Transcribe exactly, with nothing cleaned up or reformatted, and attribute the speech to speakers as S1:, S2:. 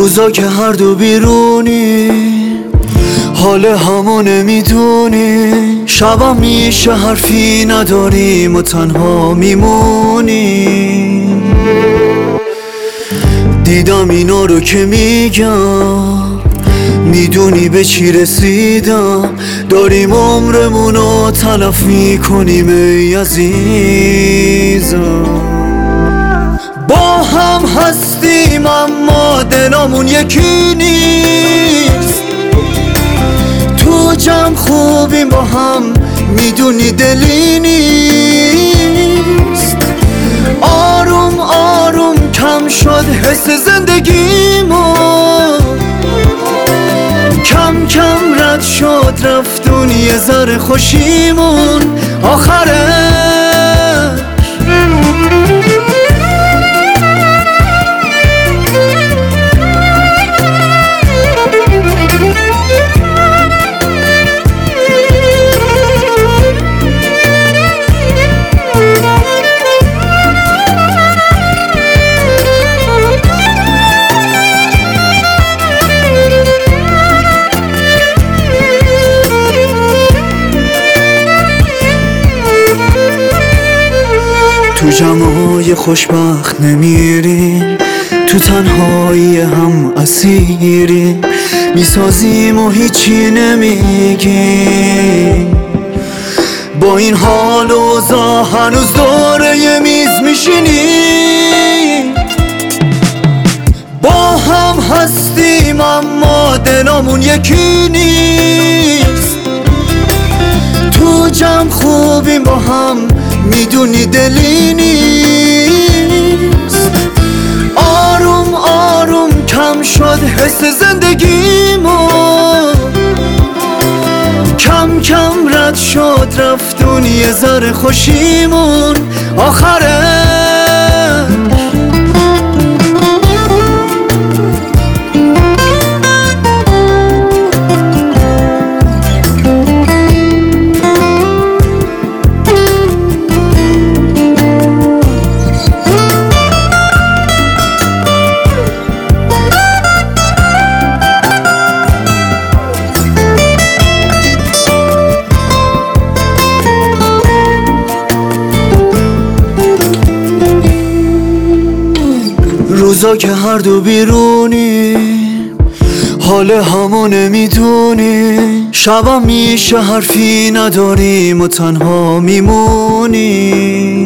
S1: روزا که هر دو بیرونی حال همو نمیدونی، شبا میشه حرفی نداریم و تنها میمونی. دیدم اینا رو که میگم، میدونی به چی رسیدم. داریم عمرمونو تلف میکنیم ای عزیزم. با هم هستیم اما دلمون یکی نیست. تو جمع خوبیم با هم، میدونی دلی نیست. آروم آروم کم شد حس زندگیمون، کم کم رد شد رفتون یه ذره خوشیمون. آخرش تو جمعای خوشبخت نمیریم، تو تنهایی هم اسیریم. میسازیم و هیچی نمیگیم. با این حال و اوضاع هنوز دوره یه میز میشینیم. با هم هستیم اما دلمون یکی نیست. تو جمع خوبیم با هم، میدونی دلی نیست. آروم آروم کم شد حس زندگیمون، کم کم رد شد رفتون یه ذره خوشیمون. آخرش روزا که هر دو بیرونی حال همو نمیدونی، شبا میشه حرفی نداریم و تنها میمونی.